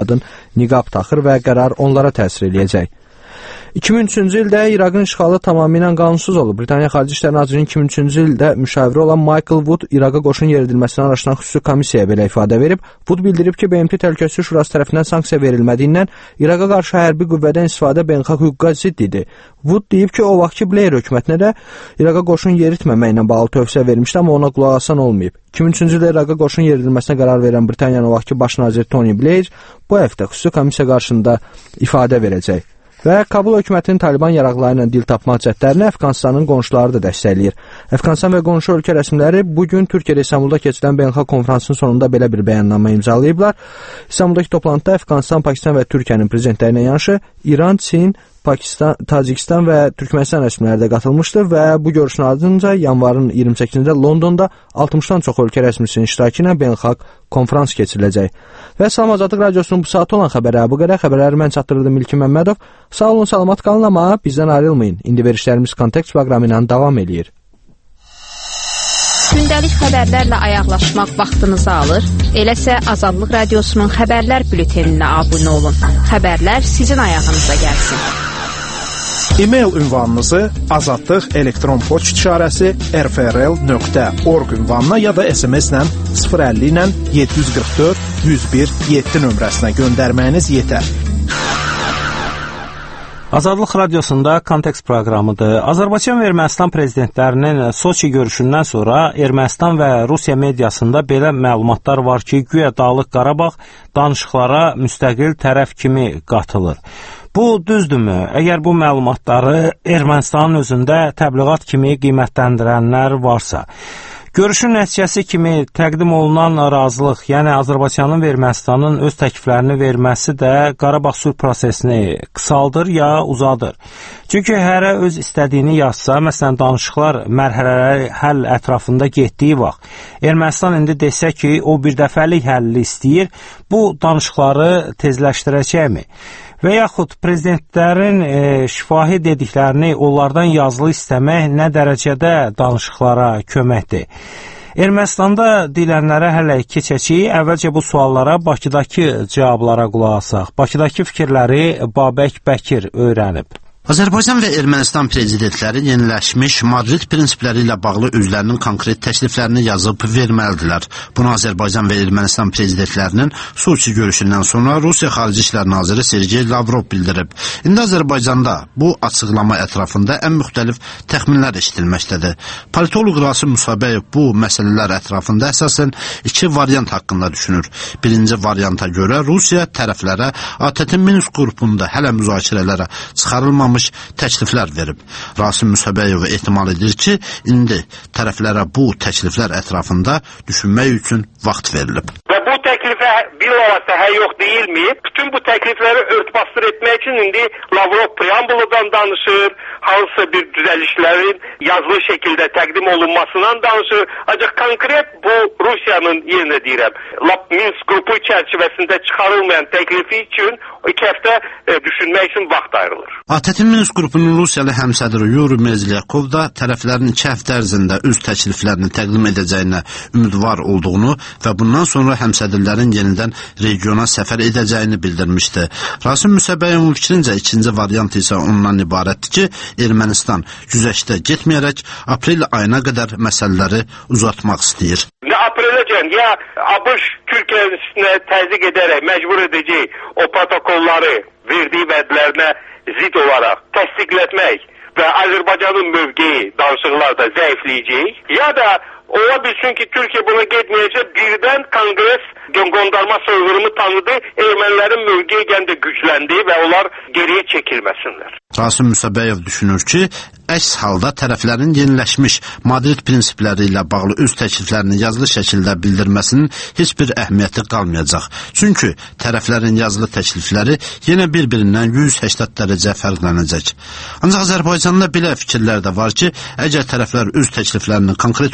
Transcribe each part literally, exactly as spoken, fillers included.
qadın niqab taxır və qərar onlara təsir eləyəcək. iki min üçüncü ildə İraqın işğalı tamamilə qanunsuz olub. Britaniya Xarici İşlər Nazirinin iki min üçüncü ildə müşaviri olan Michael Wood İraqa qoşun yeridilməsini araşdıran xüsusi komissiyaya belə ifadə verib. Wood bildirib ki, B M T Təhlükəsizlik Şurası tərəfindən sanksiya verilmədiyindən İraqa qarşı hərbi qüvvədən istifadə beynəlxalq hüquqa zidd idi. Wood deyib ki, o vaxtki Blair hökumətinə də İraqa qoşun yeritməməklə bağlı tövsiyə vermişdi, amma ona qulaq asan olmayıb. iki min üçüncü ildə İraqa qoşun yeridilməsinə qərar verən Britaniyanın o vaxtki baş naziri Tony Blair bu həftə xüsusi komissiya qarşısında ifadə verəcək. Və Kabul hökumətinin Taliban yaraqları ilə dil tapmaq cəhdlərini Əfqanistanın qonşuları da dəstəkləyir. Əfqanistan və qonşu ölkə rəsmiləri bugün Türkiyədə İstanbulda keçirilən beynəlxalq konfransın sonunda belə bir bəyannamə imzalayıblar. İstanbuldakı toplantıda Əfqanistan, Pakistan və Türkiyənin prezidentlərinə yanaşı İran, Çin, Pakistan, Tacikistan və Türkmənistan rəsmiləri də qatılmışdır və bu görüşün ardınca yanvarın iyirmi səkkizində Londonda altmışdan çox ölkə rəsmisinin iştirakı ilə beynəlxalq konfrans keçiriləcək. Və Salam Azadlıq Radiosunun bu saat olan xəbəri bu qədər. Xəbərləri mən çatdırdım İlkin Məmmədov. Sağ olun, salamat qalın, amma bizdən ayrılmayın. İndi verişlərimiz Kontekst proqramı ilə davam edir. Gündəlik xəbərlərlə ayaqlaşmaq vaxtınızı alır. Eləsə Azadlıq Radiosunun xəbərlər bülteninə abunə olun. Xəbərlər sizin ayağınıza gəlsin. E-mail ünvanınızı azadlıq elektron poçt işarəsi r f r l nöqtə org ünvanına ya da S M S-lə sıfır əlli ilə yeddi yüz qırx dörd yüz bir yeddi nömrəsinə göndərməyiniz yetər. Azadlıq Radiosunda Kontekst proqramıdır. Azərbaycan və Ermənistan prezidentlərinin Soçi görüşündən sonra Ermənistan və Rusiya mediasında belə məlumatlar var ki, güya Dağlıq Qarabağ danışıqlara müstəqil tərəf kimi qatılır. Bu düzdürmü? Əgər bu məlumatları Ermənistanın özündə təbliğat kimi qiymətləndirənlər varsa, görüşün nəticəsi kimi təqdim olunan razılıq, yəni Azərbaycanın və Ermənistanın öz təkliflərini verməsi də Qarabağ sülh prosesini qısaldır ya uzadır. Çünki hərə öz istədiyini yazsa, məsələn, danışıqlar mərhələləri həll ətrafında getdiyi vaxt, Ermənistan indi desə ki, o bir dəfəlik həlli istəyir, bu danışıqları tezləşdirəcəkmi? Və yaxud prezidentlərin e, şifahi dediklərini onlardan yazılı istəmək nə dərəcədə danışıqlara köməkdir? Ermənistanda deyilənlərə hələ keçəcəyik. Əvvəlcə bu suallara Bakıdakı cavablara qulaq asaq. Bakıdakı fikirləri Babək Bəkir öyrənib. Azərbaycan və Ermənistan prezidentləri yeniləşmiş Madrid prinsipləri ilə bağlı özlərinin konkret təkliflərini yazıb verməlidirlər. Bunu Azərbaycan və Ermənistan prezidentlərinin Soçi görüşündən sonra Rusiya Xarici İşlər Naziri Sergey Lavrov bildirib. İndi Azərbaycanda bu açıqlama ətrafında ən müxtəlif təxminlər eşidilməkdədir. Politoloq Rasim Musabəyev bu məsələlər ətrafında əsasən iki variant haqqında düşünür. Birinci varianta görə Rusiya tərəflərə A T T Minsk qrupunda hələ müzakirələrə çıxarılmamış təkliflər verib. Rasim Musabəyev ehtimal edir ki, indi tərəflərə bu təkliflər ətrafında düşünmək üçün vaxt verilib. Və bu təklifə bilavasitə hə yox deyilməyib. Bütün bu təklifləri örtbasdır etmək üçün indi Lavrov preambuludan danışır, hansısa bir düzəlişlərin yazılı şəkildə təqdim olunmasından danışır. Ancaq konkret bu Rusiyanın yerinə deyirəm, Minsk qrupu çərçivəsində çıxarılmayan təklifi üçün iki həftə e, düşünmək üçün vaxt ayrılır. A T T Minsk qrupunun Rusiyalı həmsədri Yuri Mezlyakov da tərəflərin iki həftə ərzində öz təkliflərini təqdim edəcəyinə ümidvar olduğunu və bundan sonra həmsədrlərin yenidən regiona səfər edəcəyini bildirmişdi. Rasim Müsəbəyevin fikrincə ikinci variant isə ondan ibarətdir ki, Ermənistan güzəştə getməyərək aprel ayına qədər məsələləri uzatmaq istəyir. Nə apreləcən ya ABŞ Türkiyəyə təzyiq edərək məcbur edəcək o protokolları verdiyi vədlərinə zid olaraq təsdiqlətmək və Azərbaycanın mövqeyi danışıqlarda zəifləyəcək, ya da ola bilsin ki, Türkiyə buna getməyəcək, birdən Konqres qondarma soyğurumu tanıdı, ermənilərin mövqeyi gəndə gücləndi və onlar geriyə çəkilməsinlər. Rasim Müsəbəyev düşünür ki, əks halda tərəflərin yeniləşmiş Madrid prinsipləri ilə bağlı öz təkliflərini yazılı şəkildə bildirməsinin heç bir əhəmiyyəti qalmayacaq. Çünki tərəflərin yazılı təklifləri yenə bir-birindən yüz səksən dərəcə fərqlənəcək. Ancaq Azərbaycanda belə fikirlər də var ki, əgər tərəflər öz təkliflərini konkret olaraq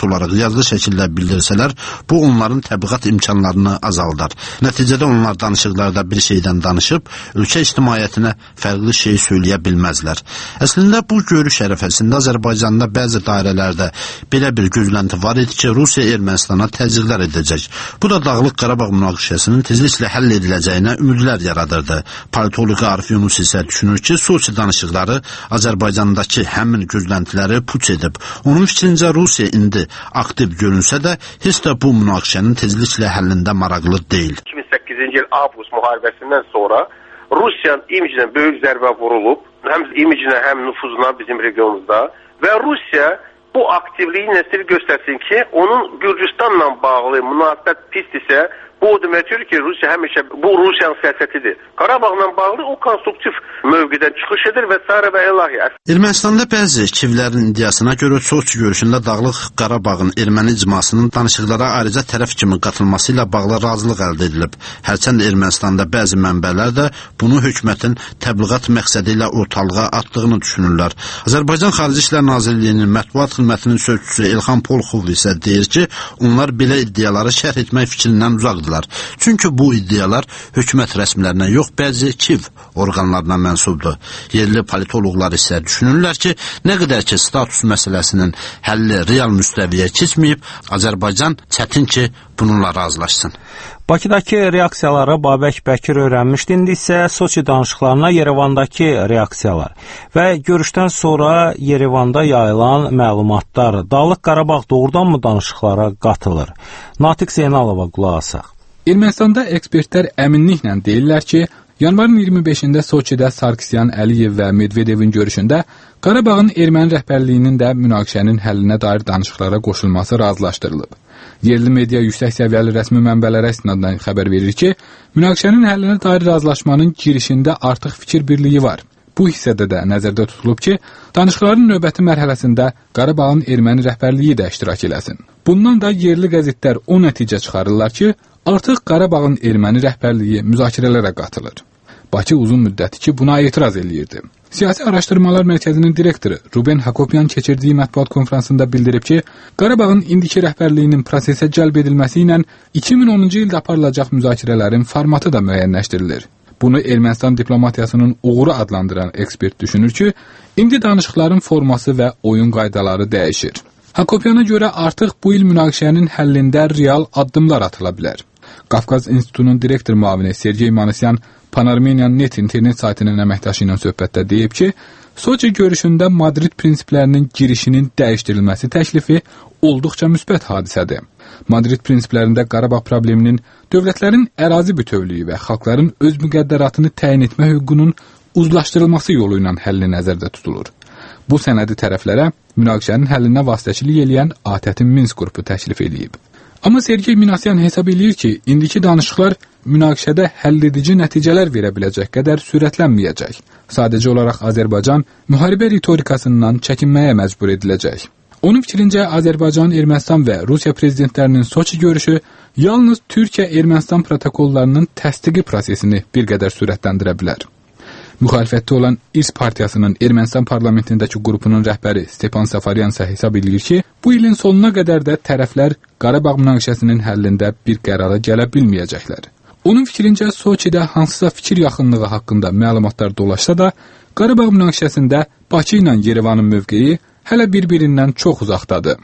yazılı şəkildə bildirsələr, bu onların təbliğat imkanlarını azaldar. Nəticədə onlar danışıqlarda bir şeydən danışıb, ölkə ictimaiyyətinə fərqli şey söyləyə bilməzlər. Əslində, bu görüş ərəfəsində Azərbaycanda bəzi dairələrdə belə bir gözlənti var idi ki, Rusiya Ermənistana təzyiqlər edəcək. Bu da Dağlıq Qarabağ münaqişəsinin tezliklə həll ediləcəyinə ümidlər yaradırdı. Politoloq Arif Yunus isə düşünür ki, Soçi danışıqları Azərbaycandakı həmin gözləntiləri puç edib. Onun fikrincə Rusiya indi aktiv görünsə də, heç də bu münaqişənin tezliklə həllində maraqlı deyil. iki min səkkizinci il avqust müharibəsindən sonra Rusiyanın imicine böyük zərbə vurulub, həm imicinə, həm nüfuzuna bizim regionumuzda və Rusiya bu aktivliyi nəsil göstərsin ki, onun Gürcüstanla bağlı münasibət pisdirsə, bu o deməkdir ki, Rusiya həmişə bu Rusiyanın siyasətidir. Qarabağla bağlı o konstruktiv mövqedən çıxış edir və s. və ilahi. Ermənistanda bəzi kivlərin iddiasına görə Soçi görüşündə Dağlıq Qarabağın erməni icmasının danışıqlara ayrıca tərəf kimi qatılması ilə bağlı razılıq əldə edilib. Hərçənd Ermənistanda bəzi mənbələr də bunu hökumətin təbliğat məqsədi ilə ortalığa atdığını düşünürlər. Azərbaycan Xarici İşlər Nazirliyinin mətbuat xidmətinin sözçüsü Elxan Polxov isə deyir ki, onlar belə iddiaları şərh etmək fikrindən uzaqdırlar. Çünki bu iddialar hökumət rəsmilərinə yox, bəzi kiv orqanlarına mənsubdur. Yerli politoloqlar isə düşünürlər ki, nə qədər ki status məsələsinin həlli real müstəviyə keçməyib, Azərbaycan çətin ki bununla razılaşsın. Bakıdakı reaksiyaları Babək Bəkir öyrənmişdi, indi isə Soçi danışıqlarına Yerevandakı reaksiyalar və görüşdən sonra Yerevanda yayılan məlumatlar. Dağlıq Qarabağ doğrudanmı danışıqlara qatılır? Natiq Zeynalova qulaq asaq. Ermənistanda ekspertlər əminliklə deyirlər ki, yanvarın iyirmi beşində Soçidə Sarkisyan, Əliyev və Medvedevin görüşündə Qarabağın erməni rəhbərliyinin də münaqişənin həllinə dair danışıqlara qoşulması razılaşdırılıb. Yerli media yüksək səviyyəli rəsmi mənbələrə istinadən xəbər verir ki, münaqişənin həllinə dair razılaşmanın girişində artıq fikir birliyi var. Bu hissədə də nəzərdə tutulub ki, danışıqların növbəti mərhələsində Qarabağın erməni rəhbərliyi də iştirak eləsin. Bundan da yerli qəzetlər o nəticə çıxarırlar ki, artıq Qarabağın erməni rəhbərliyi müzakirələrə qatılır. Bakı uzun müddəti ki, buna etiraz eləyirdi. Siyasi Araşdırmalar Mərkəzinin direktoru Ruben Hakopyan keçirdiyi mətbuat konferansında bildirib ki, Qarabağın indiki rəhbərliyinin prosesə cəlb edilməsi ilə iki min onuncu ildə aparılacaq müzakirələrin formatı da müəyyənləşdirilir. Bunu Ermənistan diplomatiyasının uğuru adlandıran ekspert düşünür ki, indi danışıqların forması və oyun qaydaları dəyişir. Hakopyana görə artıq bu il münaqişənin həllində real addımlar atıla bilər. Qafqaz İnstitutunun direktor müavini Sergey Manasyan Panarmenian Net internet saytının əməkdaşı ilə söhbətdə deyib ki, Soçi görüşündə Madrid prinsiplərinin girişinin dəyişdirilməsi təklifi olduqca müsbət hadisədir. Madrid prinsiplərində Qarabağ probleminin dövlətlərin ərazi bütövlüyü və xalqların öz müqəddəratını təyin etmə hüququnun uzlaşdırılması yolu ilə həlli nəzərdə tutulur. Bu sənədi tərəflərə münaqişənin həllinə vasitəçilik eləyən A T Ə T-in Minsk qrupu təklif edib. Amma Sergey Minasyan hesab eləyir ki, indiki danışıqlar münaqişədə həlledici nəticələr verə biləcək qədər sürətlənməyəcək. Sadəcə olaraq Azərbaycan müharibə ritorikasından çəkinməyə məcbur ediləcək. Onun fikrincə Azərbaycan, Ermənistan və Rusiya prezidentlərinin Soçi görüşü yalnız Türkiyə-Ermənistan protokollarının təsdiqi prosesini bir qədər sürətləndirə bilər. Müxalifətdə olan İRS partiyasının Ermənistan parlamentindəki qrupunun rəhbəri Stepan Safaryan isə hesab edir ki, bu ilin sonuna qədər də tərəflər Qarabağ münaqişəsinin həllində bir qərara gələ bilməyəcəklər. Onun fikrincə Soçidə hansısa fikir yaxınlığı haqqında məlumatlar dolaşsa da, Qarabağ münaqişəsində Bakı ilə Yerevanın mövqeyi hələ bir-birindən çox uzaqdadır.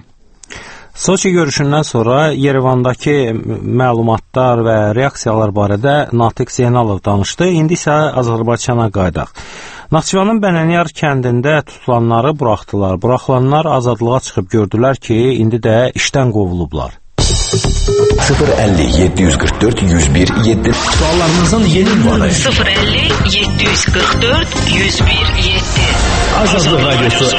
Soçi görüşündən sonra Yerevandakı məlumatlar və reaksiyalar barədə Natiq Zeynalov danışdı. İndi isə Azərbaycana qaydaq. Naxçıvanın Bənəniyar kəndində tutulanları buraxdılar. Buraxılanlar azadlığa çıxıb gördülər ki, indi də işdən qovulublar. sıfır əlli yeddi yüz qırx dörd yüz bir yeddi Suallarınızın yeni ünvanı sıfır əlli yeddi yüz qırx dörd yüz bir yeddi Azadlıq Radyosu.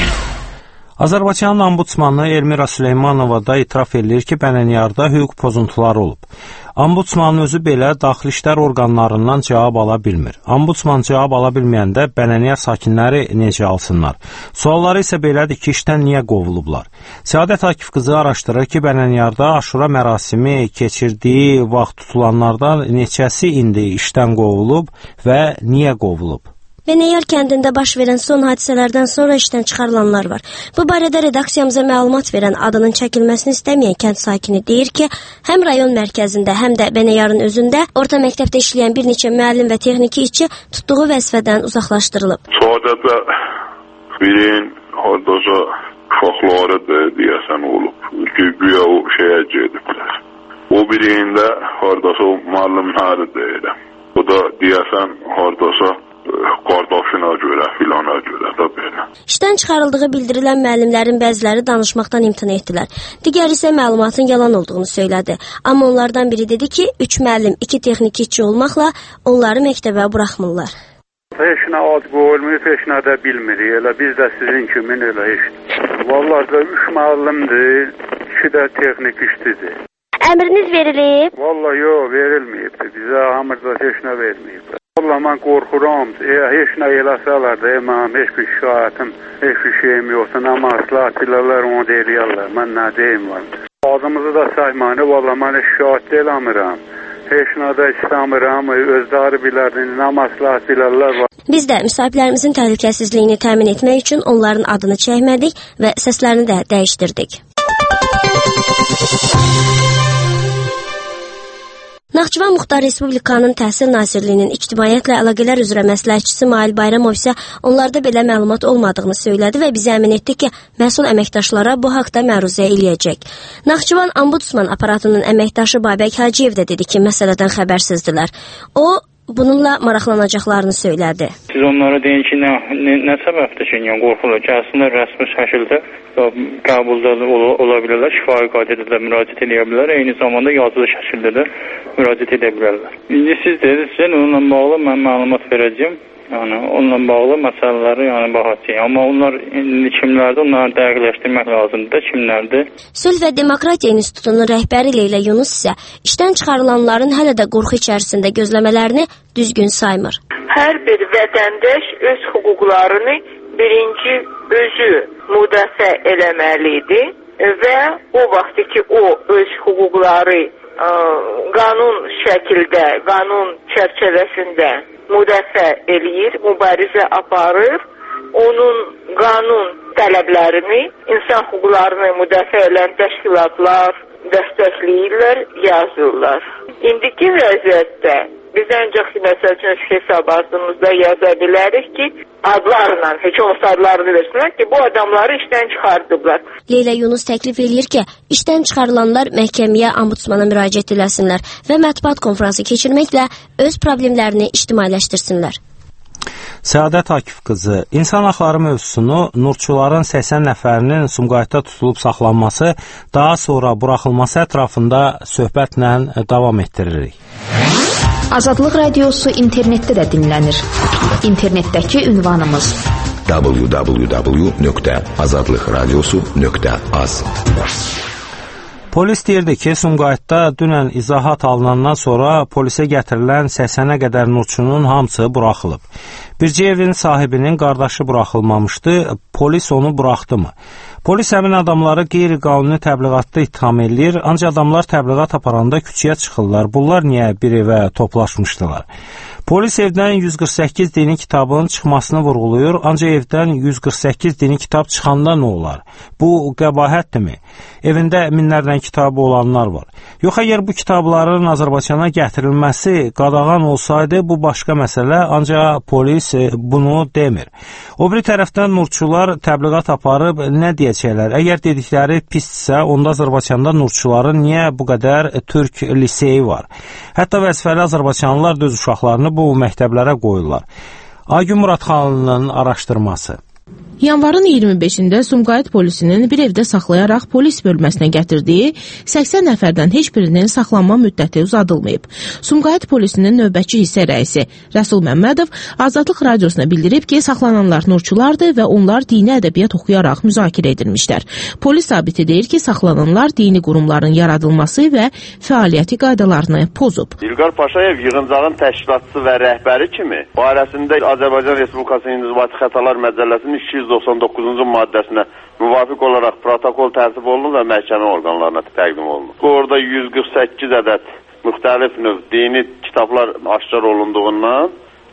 Azərbaycanın ombudsmanı Elmira Süleymanova da itiraf edir ki, Bənəniyarda hüquq pozuntuları olub. Ombudsmanın özü belə daxili işlər orqanlarından cavab ala bilmir. Ombudsman cavab ala bilməyəndə Bənəniyar sakinləri necə alsınlar? Sualları isə belədir ki, işdən niyə qovulublar? Səadət Akif qızı araşdırır ki, Bənəniyarda aşura mərasimi keçirdiyi vaxt tutulanlardan neçəsi indi işdən qovulub və niyə qovulub? Beneyar kəndində baş verən son hadisələrdən sonra işdən çıxarılanlar var. Bu barədə redaksiyamıza məlumat verən adının çəkilməsini istəməyən kənd sakini deyir ki, həm rayon mərkəzində, həm də Beneyarın özündə orta məktəbdə işləyən bir neçə müəllim və texniki işçi tutduğu vəzifədən uzaqlaşdırılıb. Sadəcə birin hardasa uşaqları da deyəsən olub ki, güya o şeyə gediblər. O birində hardasa o müəllimləri deyirəm. O da deyəsən hardasa qardaşına görə, filana görə də belə. İşdən çıxarıldığı bildirilən müəllimlərin bəziləri danışmaqdan imtina etdilər. Digər isə məlumatın yalan olduğunu söylədi. Amma onlardan biri dedi ki, üç müəllim, iki texniki işçi olmaqla onları məktəbə buraxmırlar. Heç nə ad qoyulmayıb, heç nə də bilmirik. Elə biz də sizin kimi elə heç. Vallahi da üç müəllimdir, iki də texnik işçidir. Əmriniz verilib? Vallahi yox, verilməyibdir. Bizə əmrdə heç nə verməyibdir. Vallahi mən qorxuram. E, heç nə eləsələr də, mənim heç bir şikayətim, heç bir şeyim yoxdur. Nə məsləhət bilərlər, onu deyirlər. Mən nə deyim var. Adımızı da saymayın. Vallahi mən şikayət eləmirəm. Heç nə də istəmirəm, özləri bilərdir, nə məsləhət bilərlər var. Biz də müsahiblərimizin təhlükəsizliyini təmin etmək üçün onların adını çəkmədik və səslərini də dəyişdirdik. Naxçıvan Muxtar Respublikanın Təhsil Nazirliyinin İctimaiyyətlə Əlaqələr üzrə məsləhətçisi Mail Bayramov isə onlarda belə məlumat olmadığını söylədi və bizə əmin etdi ki, məsul əməkdaşlara bu haqda məruzə eləyəcək. Naxçıvan Ombudsman aparatının əməkdaşı Babək Hacıyev də dedi ki, məsələdən xəbərsizdilər. O, bununla maraqlanacaqlarını söylədi. Siz onlara deyin ki, nə, nə, nə səbəbdir ki, yəni qorxulur? Gəlsinlər rəsmi şəkildə qəbulda ola, ola bilərlər, şifahi qaydada da müraciət edə bilərlər, eyni zamanda yazılı şəkildə də müraciət edə bilərlər. İndi siz dediniz, onunla bağlı mən məlumat verəcəyim. Yəni, onunla bağlı məsələləri yəni, baxacaq. Amma onlar indi kimlərdir, onları dəqiqləşdirmək lazımdır, kimlərdir? Sülh və Demokratiya İnstitutunun rəhbəri Leyla Yunus isə işdən çıxarılanların hələ də qorxu içərisində gözləmələrini düzgün saymır. Hər bir vətəndaş öz hüquqlarını birinci özü müdafiə eləməlidir və o vaxt ki, o öz hüquqları ə, qanun şəkildə, qanun çərçivəsində müdafiə eləyir, mübarizə aparır, onun qanun tələblərini, insan hüquqlarını müdafiə edən təşkilatlar dəstəkləyirlər, yazırlar. İndiki vəziyyətdə biz ancaq məsəl üçün hesabatımızda yaza bilərik ki, adlarla, heç olmasa adlarını versinlər ki, bu adamları işdən çıxardıblar. Leyla Yunus təklif eləyir ki, işdən çıxarılanlar məhkəməyə, ombudsmana müraciət eləsinlər və mətbuat konfransı keçirməklə öz problemlərini ictimailəşdirsinlər. Səadət Akif qızı, insan haqları mövzusunu Nurçuların səksən nəfərinin Sumqayıtda tutulub saxlanması, daha sonra buraxılması ətrafında söhbətlə davam etdiririk. Azadlıq Radiosu internetdə də dinlənir. İnternetdəki ünvanımız w w w nöqtə azadlıq radiosu nöqtə az. Polis deyirdi ki, Sumqayıtda dünən izahat alınandan sonra polisə gətirilən səksənə qədər nurçunun hamısı buraxılıb. Bircə evin sahibinin qardaşı buraxılmamışdı, polis onu buraxdı mı? Polis həmin adamları qeyri-qanuni təbliğatda ittiham edir, ancaq adamlar təbliğat aparanda küçəyə çıxırlar. Bunlar niyə bir evə toplaşmışdılar? Polis evdən yüz qırx səkkiz dini kitabın çıxmasını vurğulayır, ancaq evdən yüz qırx səkkiz dini kitab çıxanda nə olar? Bu qəbahətdirmi? Evində minlərlə kitabı olanlar var. Yox, əgər bu kitabların Azərbaycana gətirilməsi qadağan olsaydı, bu başqa məsələ, ancaq polis bunu demir. O bir tərəfdən nurçular təbliğat aparıb nə deyəcəklər? Əgər dedikləri pisdirsə, onda Azərbaycanda nurçuların niyə bu qədər türk liseyi var? Hətta vəzifəli Azərbaycanlılar da öz uşaqlarını bu məktəblərə qoyurlar. Aygün Muradxanlının araşdırması. Yanvarın iyirmi beşində Sumqayıt polisinin bir evdə saxlayaraq polis bölməsinə gətirdiyi səksən nəfərdən heç birinin saxlanma müddəti uzadılmayıb. Sumqayıt polisinin növbətçi hissə rəisi Rəsul Məmmədov Azadlıq Radiosuna bildirib ki, saxlananlar nurçulardır və onlar dini ədəbiyyat oxuyaraq müzakirə edilmişlər. Polis zabiti deyir ki, saxlananlar dini qurumların yaradılması və fəaliyyəti qaydalarını pozub. İlqar Paşayev yığıncağın təşkilatçısı və rəhbəri kimi barəsində Azərbaycan Respublikasının İnzibati Xətalar Məcəlləsinin iki yüz doxsan doqquzuncu maddəsinə müvafiq olaraq protokol tərtib olunur və məhkəmə orqanlarına təqdim olunur. Orada yüz qırx səkkiz ədəd müxtəlif növ dini kitablar aşkar olunduğundan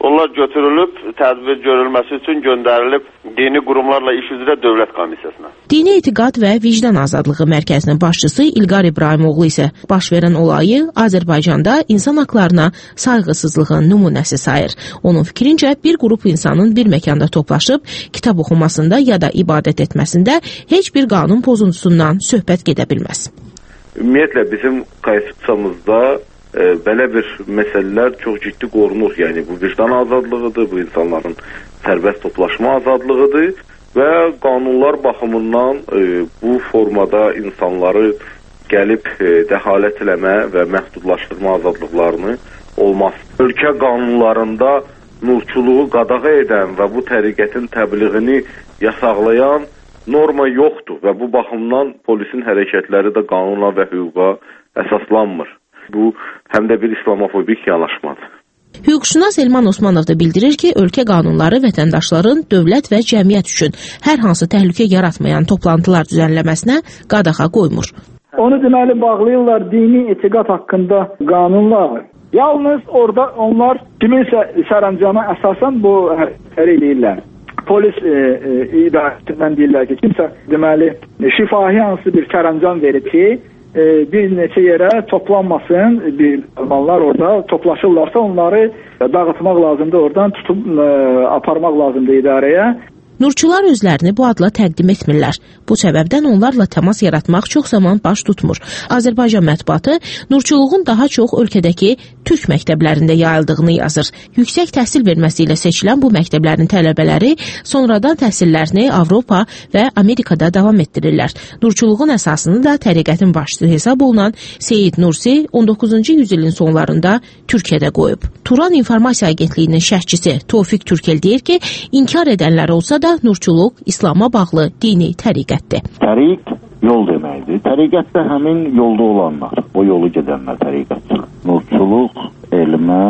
Onlar götürülüb, tədbir görülməsi üçün göndərilib dini qurumlarla iş üzrə dövlət komissiyasına. Dini Etiqad və Vicdan Azadlığı Mərkəzinin başçısı İlqar İbrahimoğlu isə baş verən olayı Azərbaycanda insan haqlarına sayğısızlığın nümunəsi sayır. Onun fikrincə, bir qrup insanın bir məkanda toplaşıb kitab oxumasında ya da ibadət etməsində heç bir qanun pozuntusundan söhbət gedə bilməz. Ümumiyyətlə, bizim konstitusiyamızda E, belə bir məsələlər çox ciddi qorunur. Yəni bu vicdan azadlığıdır, bu insanların sərbəst toplaşma azadlığıdır və qanunlar baxımından e, bu formada insanları gəlib e, dəxalət eləmə və məhdudlaşdırma azadlıqlarını olmaz. Ölkə qanunlarında nurçuluğu qadağa edən və bu təriqətin təbliğini yasaqlayan norma yoxdur və bu baxımdan polisin hərəkətləri də qanuna və hüquqa əsaslanmır. Bu, həm də bir islamofobik yanaşmadır. Hüquqşünas Elman Osmanov da bildirir ki, ölkə qanunları vətəndaşların dövlət və cəmiyyət üçün hər hansı təhlükə yaratmayan toplantılar düzənləməsinə qadağa qoymur. Onu deməli bağlayırlar dini etiqad haqqında qanunlar. Yalnız orada onlar kiminsə sərəncama əsasən bu hərəkətləri edirlər. Polis e, e, idarəsindən deyirlər ki, kimsə deməli şifahi hansı bir sərəncam verib ki, bir neçə yerə toplanmasın, bir mallar orada toplaşırlarsa onları dağıtmaq lazımdır, oradan tutub ə, aparmaq lazımdır idarəyə. Nurçular özlərini bu adla təqdim etmirlər. Bu səbəbdən onlarla təmas yaratmaq çox zaman baş tutmur. Azərbaycan mətbuatı nurçuluğun daha çox ölkədəki türk məktəblərində yayıldığını yazır. Yüksək təhsil verməsi ilə seçilən bu məktəblərin tələbələri sonradan təhsillərini Avropa və Amerikada davam etdirirlər. Nurçuluğun əsasını da təriqətin başçısı hesab olunan Seyid Nursi on doqquzuncu yüzilin sonlarında Türkiyədə qoyub. Turan İnformasiya Agentliyinin şərhçisi Tofiq Türkel deyir ki, inkar edənlər olsa da nurçuluq İslama bağlı dini təriqətdir. Təriq yol deməkdir. Təriqət də həmin yolda olanlar, o yolu gedənlər təriqətdir. Nurçuluq elmə,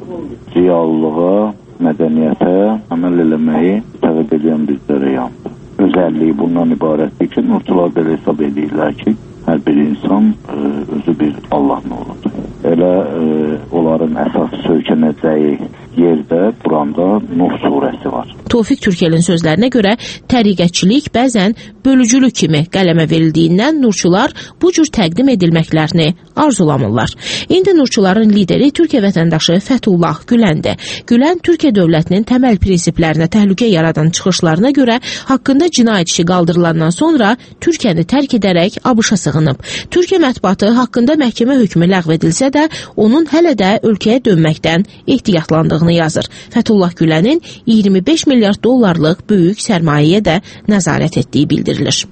ziyalılığa, mədəniyyətə əməl eləməyi təvəb edən bizlərə yandır. Özəlliyi bundan ibarətdir ki, nurçular belə hesab edirlər ki, hər bir insan ə, özü bir Allah noludur. Elə ə, onların əsas söykənəcəyi yerdə Quranda Nuh surəsi var. Tofiq Türkelin sözlərinə görə təriqətçilik bəzən bölücülük kimi qələmə verildiyindən nurçular bu cür təqdim edilməklərini arzulamırlar. İndi nurçuların lideri Türkiyə vətəndaşı Fəthullah Güləndir. Gülən Türkiyə dövlətinin təməl prinsiplərinə təhlükə yaradan çıxışlarına görə haqqında cinayət işi qaldırılandan sonra Türkiyəni tərk edərək ABŞ-a sığınıb. Türkiyə mətbuatı haqqında məhkəmə hökmü ləğv edilsə də onun hələ də ölkəyə dönməkdən ehtiyatlandığını yazır. Fəthullah Gülənin iyirmi beş milyard dollarlıq böyük sərmayəyə də nəzarət etdiyi bildirilir.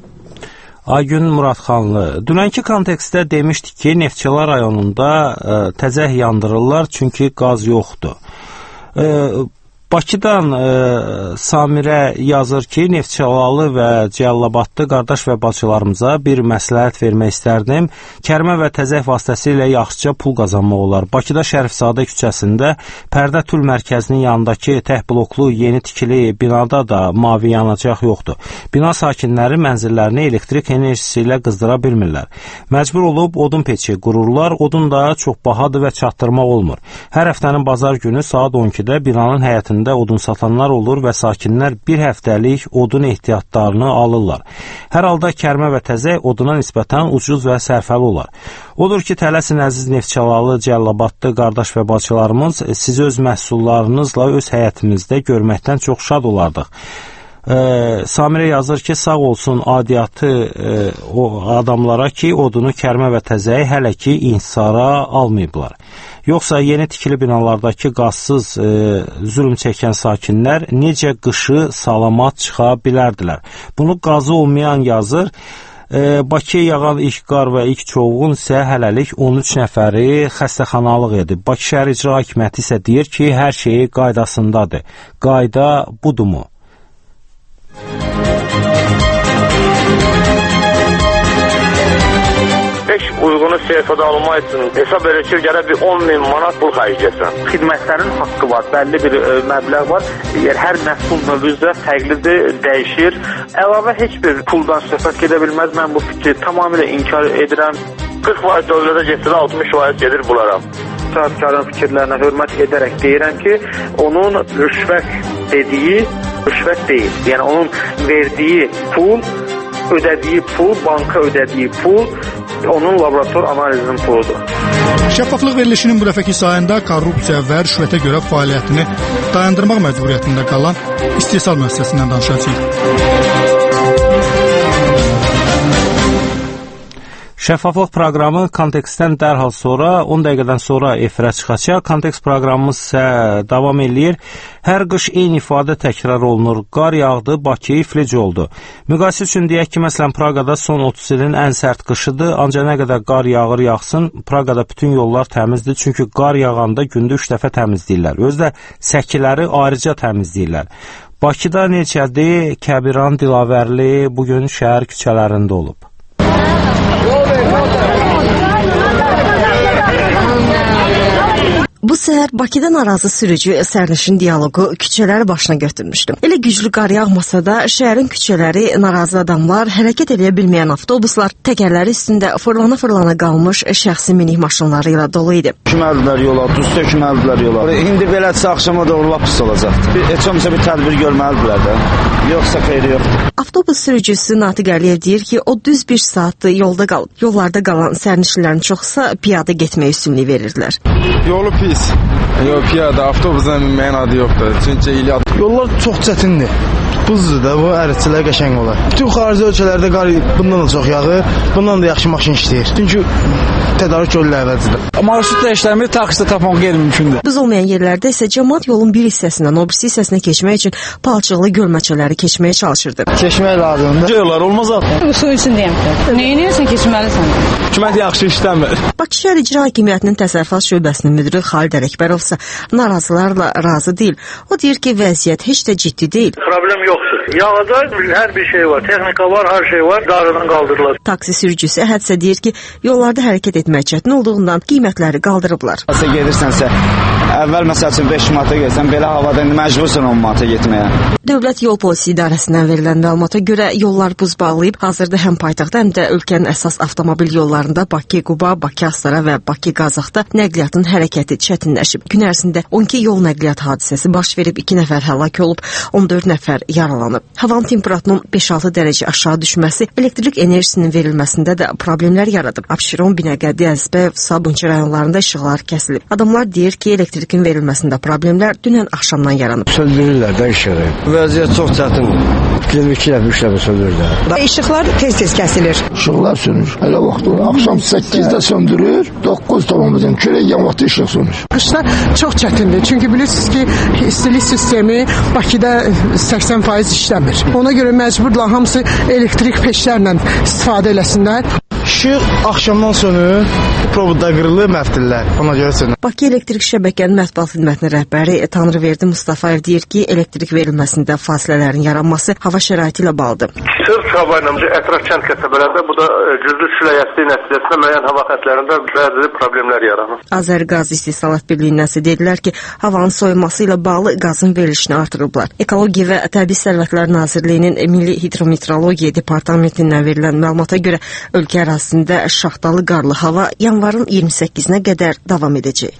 Aygün Muradxanlı, dünənki kontekstdə demişdik ki, Neftçala rayonunda ə, təzəh yandırırlar çünki qaz yoxdur. Ə, Bakıdan ə, Samirə yazır ki, Neftçalalı və Cəlilabadlı qardaş və bacılarımıza bir məsləhət vermək istərdim. Kərmə və təzək vasitəsilə yaxşıca pul qazanmaq olar. Bakıda Şərifzadə küçəsində Pərdə Tül mərkəzinin yanındakı tək bloklu yeni tikili binada da mavi yanacaq yoxdur. Bina sakinləri mənzillərini elektrik enerjisi ilə qızdıra bilmirlər. Məcbur olub odun peçi qururlar, odun da çox bahadır və çatdırmaq olmur. Hər həftənin bazar günü saat on ikidə binanın həyətində odun satanlar olur və sakinlər bir həftəlik odun ehtiyatlarını alırlar. Hər halda kərmə və təzək oduna nisbətən ucuz və sərfəli olar. Odur ki, tələsin əziz Neftçalalı, Cəlilabadlı qardaş və bacılarımız, sizi öz məhsullarınızla öz həyətimizdə görməkdən çox şad olardıq. Ee, Samirə yazır ki, sağ olsun adiyyatı e, o adamlara ki, odunu, kərmə və təzəyi hələ ki insara almayıblar. Yoxsa yeni tikili binalardakı qazsız e, zülm çəkən sakinlər necə qışı salamat çıxa bilərdilər. Bunu qazı olmayan yazır. E, Bakıya yağan ilk qar və ilk çovğun isə hələlik on üç nəfəri xəstəxanalıq edib. Bakı şəhər icra hakimiyyəti isə deyir ki, hər şeyi qaydasındadır. Qayda budurmu? Beş uygunu seyfada almaq üçün hesab edir ki, gərək bir on min manat pul xərcləyəsən. Xidmətlərin haqqı var, bəlli bir ə, məbləğ var. Hər məhsul növü üzrə fərqlidir, dəyişir. Əlavə heç bir puldan söhbət gedə bilməz. Mən bu fikri tamamilə inkar edirəm. qırx faiz dövlətə getsə, altmış faiz gedir bunlara. sahibkarın fikirlərinə hörmət edərək deyirəm ki, onun rüşvət dediyi rüşvət deyil. Yəni onun verdiyi pul, ödədiyi pul, banka ödədiyi pul onun laborator analizinin puludur. Şəffaflıq verilişinin bu dəfəki sayında korrupsiya və rüşvətə görə fəaliyyətini dayandırmaq məcburiyyətində qalan istehsal müəssisəsindən danışacağıq. Şəffaflıq proqramı Kontekstdən dərhal sonra, on dəqiqədən sonra efirə çıxacaq. Kontekst proqramımız isə davam eləyir. Hər qış eyni ifadə təkrar olunur. Qar yağdı, Bakı iflic oldu. Müqayisə üçün deyək ki, məsələn, Praqada son otuz ilin ən sərt qışıdır. Ancaq nə qədər qar yağır yağsın, Praqada bütün yollar təmizdir. Çünki qar yağanda gündə üç dəfə təmizləyirlər. Özdə səkiləri ayrıca təmizləyirlər. Bakıda necədir? Kəbiran Dilavərli bugün şəhər küçələrində olub. Bu səhər Bakıda narazı sürücü sərnişin dialoqu küçələri başına götürmüşdü. Elə güclü qar yağmasa da şəhərin küçələri narazı adamlar, hərəkət edə bilməyən avtobuslar, təkərləri üstündə fırlana-fırlana qalmış şəxsi minik maşınları ilə dolu idi. Tökməlidirlər yola, duz tökməlidirlər yola. İndi belədirsə axşama doğru lap pis olacaqdır. Heç olmasa bir tədbir görməlidirlər də. Yoxsa xeyri yoxdur. Avtobus sürücüsü Natiq Əliyev deyir ki, o düz bir saatdır yolda qalıb. Yollarda qalan sərnişinlərin çoxsa piyada getməyə üstünlük verirdilər. Yolu pis. Yox, piyada, avtobusla minməyin adı yoxdur. Çünki ili yollar çox çətindir. Buzdur da, bu əriçilər qəşəng olar. Bütün xarici ölkələrdə qar bundan da çox yağır, bundan da yaxşı maşın işləyir. Çünki tədarük yollar əvəzdir. Marşrut dəyişdirmir, taksidə tapmaq qeyri-mümkündür. Buz olmayan yerlərdə isə cəmaət yolun bir hissəsindən o birisi hissəsinə keçmək üçün palçıqlı gölməçələri keçməyə çalışırdı. Keçmək lazımdır. Yollar olmaz artıq. Bu su üçündəyəm. Nə edirsən, keçməlisən. Hökumət yaxşı işləmir. Bakı şəhər İcra Hakimiyyətinin təsərrüfat şöbəsinin müdiri Xalid Ərəkbərov isə narazılarla razı deyil. O deyir ki, vəziyyət heç də ciddi deyil. Problem yoxdur. Yağada hər bir şey var, texnika var, hər şey var, daradan qaldırılır. Taksi sürücüsü hədsə deyir ki, yollarda hərəkət etmək çətin olduğundan qiymətləri qaldırıblar. Nəsə gedirsənsə, əvvəl məsəl üçün beş manata gəlsən, belə havada indi məcbursan on manata getməyə. Dövlət Yol Polisi İdarəsindən verilən məlumata görə yollar buz bağlayıb, hazırda həm paytaxtda, həm də ölkənin əsas avtomobil yollarında Bakı, Quba, Bakı Astara və Bakı Qazaxda nəqliyyatın hərəkəti çətinləşib. Gün ərzində on iki yol nəqliyyat hadisəsi baş verib, iki nəfər həlak olub, on dörd nəfər yaralanıb. Havanın temperaturunun beş altı dərəcə aşağı düşməsi elektrik enerjisinin verilməsində də problemlər yaradıb. Abşeron, Binəqədi, Əzbəv, Sabunçu rayonlarında işıqlar kəsilib. Adamlar deyir ki, elektrikin verilməsində problemlər dünən axşamdan yaranıb. Söndürürlər də işığı. Vəziyyət çox çətindir. yirmi iki dəfə, üç dəfə söndürürlər. İşıqlar tez-tez kəsilir. İşıqlar sönür. Elə vaxt axşam səkkizdə söndürür, doqquz tamamızın kürək yan vaxtı işıq sönür. Qışda çox çətindir. Çünki bilirsiniz ki, istilik sistemi Bakıda səksən faiz işləmir. Ona görə məcburlar hamısı elektrik peşlərlə istifadə eləsinlər. İşıq axşamdan sönür, provodda qırılır, məhvdirlər. Ona görə sönür. Bakı Elektrik Şəbəkənin mətbuat xidmətinin rəhbəri Tanrıverdi Mustafayev deyir ki, elektrik verilməsində fasilələrin yaranması hava şəraiti ilə bağlıdır. Sırf hava ilə ətraf kənd qəsəbələrdə bu da güclü külək nəticəsində müəyyən hava xəttlərində bəzi problemlər yaranır. Azərqaz İstehsalat Birliyindən isə dedilər ki, havanın soyuması ilə bağlı qazın verilişini artırıblar. Ekologiya və Təbii Sərvətlər Nazirliyinin Milli Hidrometeorologiya Departamentindən verilən məlumata görə ölkə ərazisində şaxtalı qarlı hava yanvarın iyirmi səkkizinə qədər davam edəcək.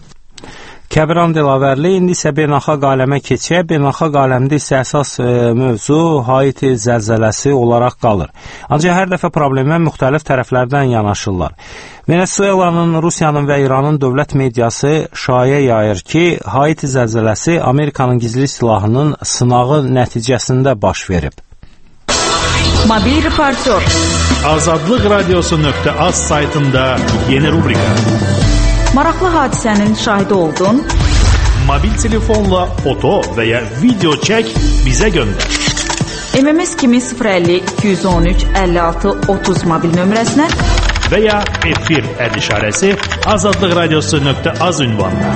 Kəbiran Dilavərli, indi isə beynəlxalq aləmə keçək. Beynəlxalq aləmdə isə əsas e, mövzu Haiti zəlzələsi olaraq qalır. Ancaq hər dəfə problemə müxtəlif tərəflərdən yanaşırlar. Venezuelanın, Rusiyanın və İranın dövlət mediası şayə yayır ki, Haiti zəlzələsi Amerikanın gizli silahının sınağı nəticəsində baş verib. Mobil reportör. Azadlıq radiosu nöqtə az saytında yeni rubrika. Maraqlı hadisənin şahidi oldun. Mobil telefonla foto və ya video çək, bizə göndər. M M S kimi sıfır əlli iki yüz on üç əlli altı otuz mobil nömrəsinə və ya efir əd işarəsi azadlıq radiosu nöqtə az ünvanına.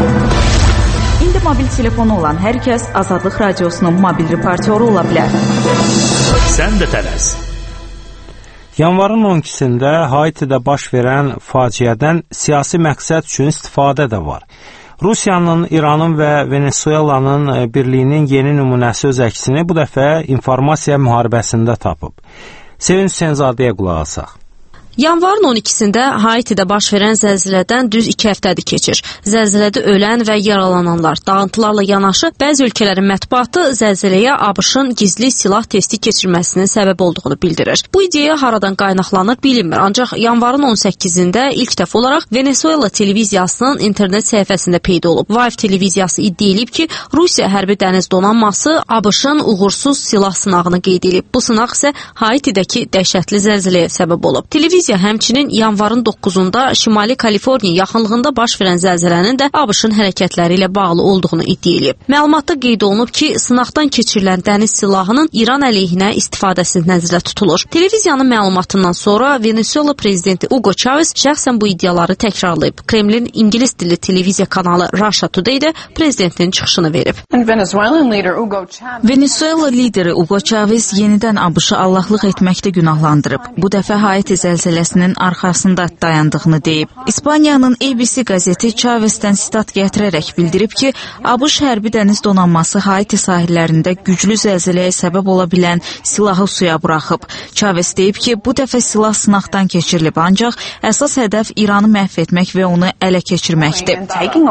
İndi mobil telefonu olan hər kəs Azadlıq radiosunun mobil reportyoru ola bilər. Sən də tələs. Yanvarın on ikisində Haitidə baş verən faciədən siyasi məqsəd üçün istifadə də var. Rusiyanın, İranın və Venezuelanın birliyinin yeni nümunəsi öz əksini bu dəfə informasiya müharibəsində tapıb. Sevinç Senzadəyə qulaq asaq. Yanvarın on ikisində Haitidə baş verən zəlzələdən düz iki həftədir keçir. Zəlzələdə ölən və yaralananlar, dağıntılarla yanaşı bəzi ölkələrin mətbuatı zəlzələyə ABŞ-ın gizli silah testi keçirməsinin səbəb olduğunu bildirir. Bu ideya haradan qaynaqlanır bilinmir, ancaq yanvarın on səkkizində ilk dəfə olaraq Venezuela televiziyasının internet səhifəsində peyda olub. Vive televiziyası iddia edib ki, Rusiya hərbi dəniz donanması ABŞ-ın uğursuz silah sınağını qeyd edib. Bu sınaq isə Haitidəki dəhşətli zəlzələyə səbəb olub. Televiziya həmçinin yanvarın doqquzunda Şimali Kaliforniya yaxınlığında baş verən zəlzələnin də ABŞ-ın hərəkətləri ilə bağlı olduğunu iddia edib. Məlumatda qeyd olunub ki, sınaqdan keçirilən dəniz silahının İran əleyhinə istifadəsi nəzərdə tutulur. Televiziyanın məlumatından sonra Venezuela prezidenti Hugo Chavez şəxsən bu iddiaları təkrarlayıb. Kremlin ingilis dilli televiziya kanalı Russia Today də prezidentin çıxışını verib. Venezuela lideri Hugo Chavez yenidən ABŞ-ı allahlıq etməkdə günahlandırıb. Bu dəfə Haiti zəlzələsinin arxasında dayandığını deyib. İspaniyanın A B C qəzeti Chavezdən sitat gətirərək bildirib ki, ABŞ hərbi dəniz donanması Haiti sahillərində güclü zəlzələyə səbəb ola bilən silahı suya buraxıb. Chavez deyib ki, bu dəfə silah sınaqdan keçirilib, ancaq əsas hədəf İranı məhv etmək və onu ələ keçirməkdir.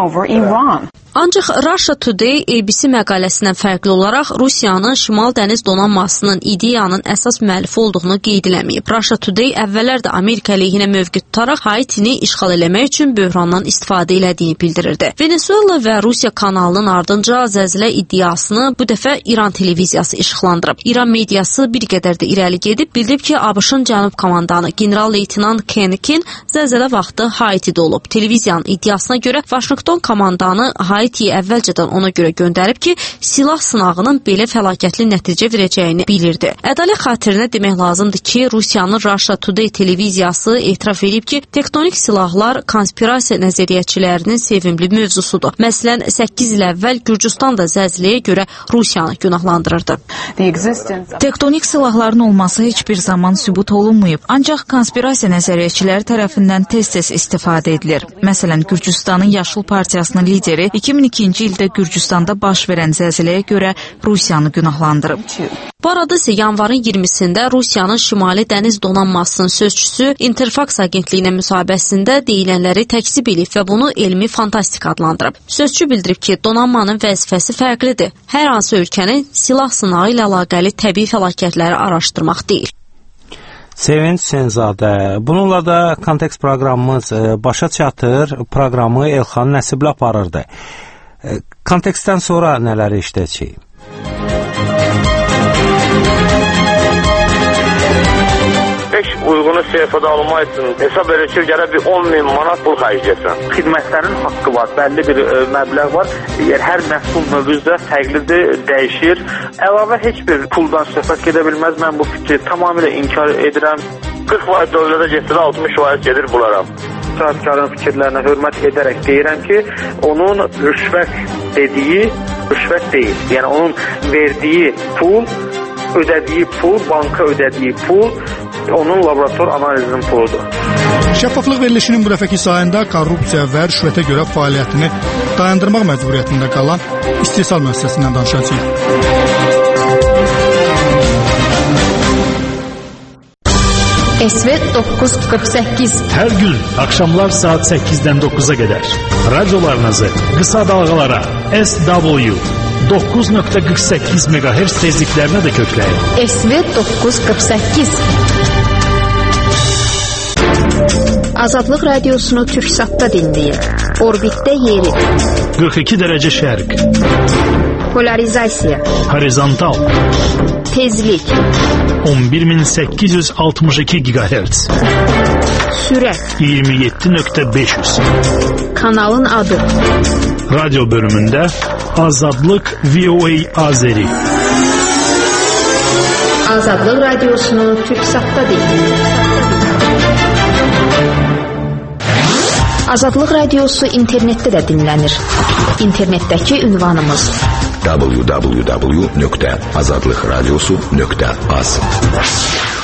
Ancaq Russia Today A B C məqaləsindən fərqli olaraq Rusiyanın Şimal dəniz donanmasının ideyanın əsas müəllifi olduğunu qeyd eləməyib. Russia Today əvvəllər də Amerika əleyhinə mövqe tutaraq Haitini işğal eləmək üçün böhrandan istifadə elədiyini bildirirdi. Venezuela və Rusiya kanalının ardınca zəlzələ iddiasını bu dəfə İran televiziyası işıqlandırıb. İran mediası bir qədər də irəli gedib bildirib ki, ABŞ-ın cənub komandanı general-leytenant Kenikin zəlzələ vaxtı Haitidə olub. Televiziyanın iddiasına görə Vaşinqton komandanı Haitiyə əvvəlcədən ona görə göndərib ki, silah sınağının belə fəlakətli nəticə verəcəyini bilirdi. Ədalət xatirinə demək lazımdır ki, Rusiyanın Russia Today televiziyası etiraf edib ki, tektonik silahlar konspirasiya nəzəriyyəçilərinin sevimli mövzusudur. Məsələn, səkkiz il əvvəl Gürcüstan da zəlzələyə görə Rusiyanı günahlandırırdı. Tektonik silahların olması heç bir zaman sübut olunmayıb, ancaq konspirasiya nəzəriyyəçiləri tərəfindən tez-tez istifadə edilir. Məsələn, Gürcüstanın Yaşıl Partiyasının lideri iki min ikinci ildə Gürcüstanda baş verən zəlzələyə görə Rusiyanı günahlandırıb. Bu arada isə yanvarın iyirmisində Rusiyanın Şimali dəniz donanmasının sözçüsü Interfax agentliyinə müsahibəsində deyilənləri təkzib edib və bunu elmi fantastika adlandırıb. Sözçü bildirib ki, donanmanın vəzifəsi fərqlidir. Hər hansı ölkənin silah sınağı ilə əlaqəli təbii fəlakətləri araşdırmaq deyil. Sevinç Senzadə. Bununla da Kontekst proqramımız başa çatır. Proqramı Elxan Nəsiblə aparırdı. Kontekstdən sonra nələri işləyəcəyik? Uyğunu seyfədə almaq üçün hesab edir ki, gərək bir on min manat pul xərcləyəsən. Xidmətlərin haqqı var, bəlli bir ə, məbləğ var. Yəni, hər məhsul növüzdə fərqlidir, dəyişir. Əlavə heç bir puldan söhbət gedə bilməz. Mən bu fikri tamamilə inkar edirəm. qırx faiz dövlətə getsə, altmış faiz gedir bunlara. Sahibkarın fikirlərinə hörmət edərək deyirəm ki, onun rüşvət dediyi rüşvət deyil. Yəni, onun verdiyi pul, ödədiyi pul, banka ödədiyi pul onun laborator analizinin puludur. Şəffaflıq verilişinin bu dəfəki sayında korrupsiya və rüşvətə görə fəaliyyətini dayandırmaq məcburiyyətində qalan istehsal müəssisəsindən danışacağıq. S V doqquz qırx səkkiz. Hər gün axşamlar saat səkkizdən doqquza qədər radiolarınızı qısa dalğalara S W doqquz nöqtə qırx səkkiz meqahertz tezliklərinə də kökləyin. S V doqquz qırx səkkiz. Azadlıq radiosunu Türksatda dinləyin. Orbitdə yeri. qırx iki dərəcə şərq. Polarizasiya. Horizontal. Tezlik. on bir min səkkiz yüz altmış iki gigahertz. Sürət. iyirmi yeddi nöqtə beş yüz. Kanalın adı. Radyo bölümündə Azadlıq V O A Azeri. Azadlıq radiosunu Türksatda dinləyin. Azadlıq radiosu internetdə də dinlənir. İnternetdəki ünvanımız w w w nöqtə azadlıqradiosu nöqtə az.